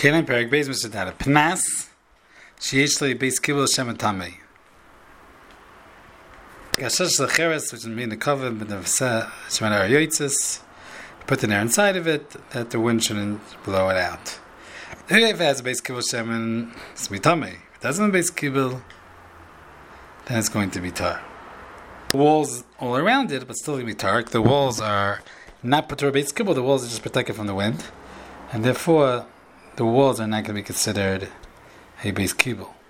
Kelim Perek Beis Mishnah Pnas Sheyesh Lo Beis Kibul Shem Tamei. Gashash Lecheres, which means the cover, but the Shemana Yotzes, put the air inside of it that the wind shouldn't blow it out. If it has a Beis Kibul Shem, it's Tamei. If it doesn't have a Beis Kibul, then it's going to be tar. The walls all around it, but still going to be tar. The walls are not put to a Beis Kibul. The walls are just protected from the wind, and therefore the walls are not going to be considered a Beis Kibul.